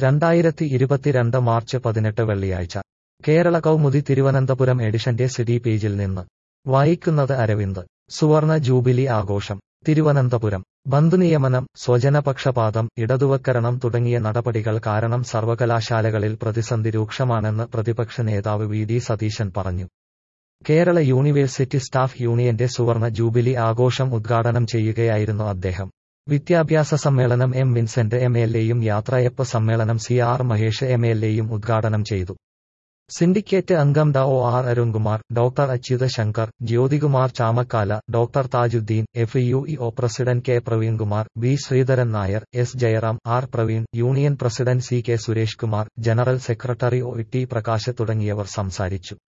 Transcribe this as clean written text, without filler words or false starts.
2022 March 18 വെള്ളിയാഴ്ച കേരള കൗമുദി തിരുവനന്തപുരം എഡിഷന്റെ city പേജിൽ നിന്ന് വായിക്കുന്നത് അരവിന്ദ്. സുവർണ ജൂബിലി ആഘോഷം തിരുവനന്തപുരം. ബന്ധുനിയമനം, സ്വജനപക്ഷപാതം, ഇടതുവൽക്കരണം തുടങ്ങിയ നടപടികൾ കാരണം സർവകലാശാലകളിൽ പ്രതിസന്ധി രൂക്ഷമാണെന്ന് പ്രതിപക്ഷ നേതാവ് വി.ഡി. സതീശൻ പറഞ്ഞു. കേരള യൂണിവേഴ്സിറ്റി സ്റ്റാഫ് യൂണിയന്റെ സുവർണ ജൂബിലി ആഘോഷം ഉദ്ഘാടനം ചെയ്യുകയായിരുന്നു അദ്ദേഹം. വിദ്യാഭ്യാസ സമ്മേളനം എം. വിൻസെന്റ് എം.എൽ.എയും യാത്രയയപ്പ് സമ്മേളനം സി.ആർ. മഹേഷ് എം.എൽ.എയും ഉദ്ഘാടനം ചെയ്തു. സിൻഡിക്കേറ്റ് അംഗം doctor R. Arunkumar, doctor Achutha Shankar, Jyothikumar Chamakkala, doctor Thajuddin, F U E O president K. Praveenkumar, B. Sreedharan Nair, S. Jayaram, R. Praveen, union president C. K. Suresh Kumar, general secretary O. T. Prakash തുടങ്ങിയവർ സംസാരിച്ചു.